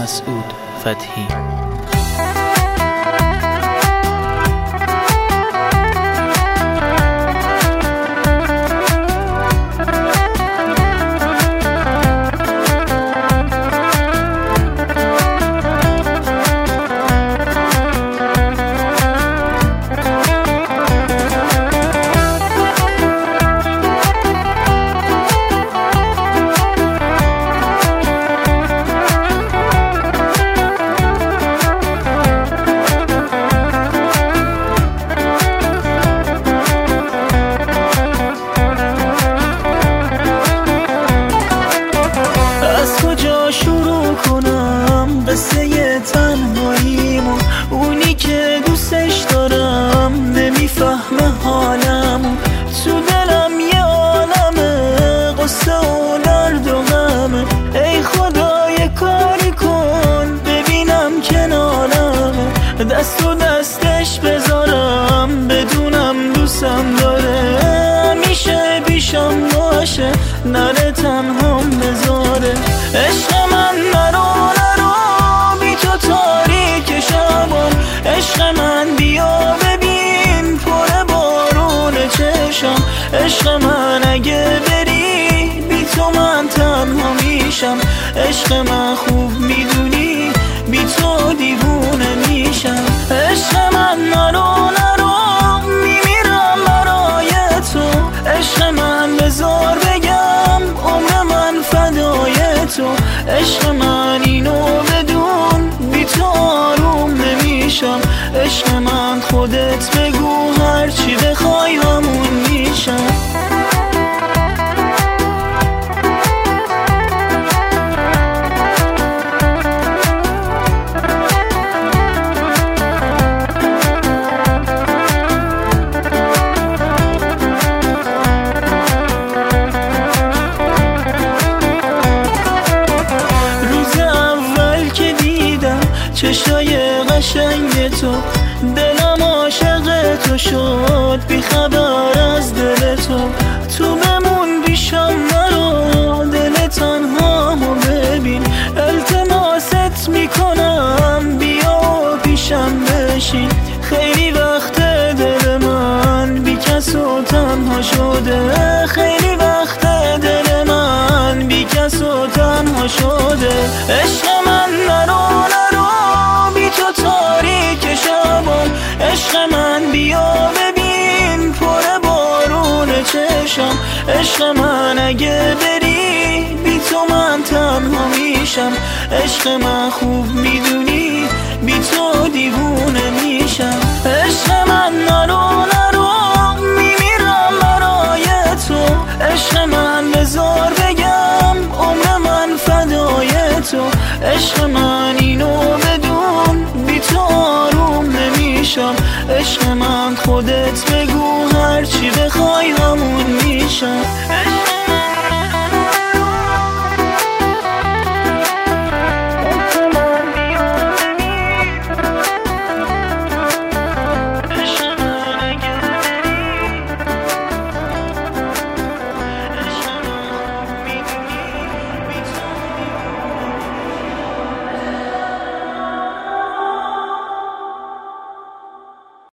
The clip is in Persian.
مسعود فتحی. قصه تنهاییمو، اونی که دوستش دارم نمیفهمه حالمو، تو دلم یه عالمه قصه و درد و غمه. ای خدا یه کاری کن ببینم کنارمه، دست و دستش بذارم بدونم دوستم داره، همیشه پیشم باشه نره تنهام بذاره. عشق من نرو تاریک شبان، عشق من بیا ببین پر بارون چشم. عشق من اگه بری بی تو من تنها میشم، عشق من خوب میدونی بی تو دیوونه میشم. عشق من نرو میمیرم برای تو، عشق من بذار بگم عمر من فدای تو. عشق من اینو بدون بی تو آروم نمیشم، عشق من خودت بگو هرچی بخوای همون میشم. چشای قشنگ تو دلم عاشق تو شد، بی خبر از دل تو بمون بیشم نرو، دل تنهامو ببین. التماست میکنم بیا پیشم بشین، خیلی وقت دل من بی کس و تنها شده، خیلی وقت دل من بی کس و تنها شده. عشق من نرو تو تاریک شبان، عشق من بیا ببین پر بارون چشم. عشق من اگه بری بی تو من تنها میشم، عشق من خوب میدونی بی تو دیوونه میشم. عشق من نرو میمیرم برای تو، عشق من بذار بگم عمر من فدای تو. عشق من اینو بدون بی تو آروم نمیشم، عشق من خودت بگو هرچی بخوای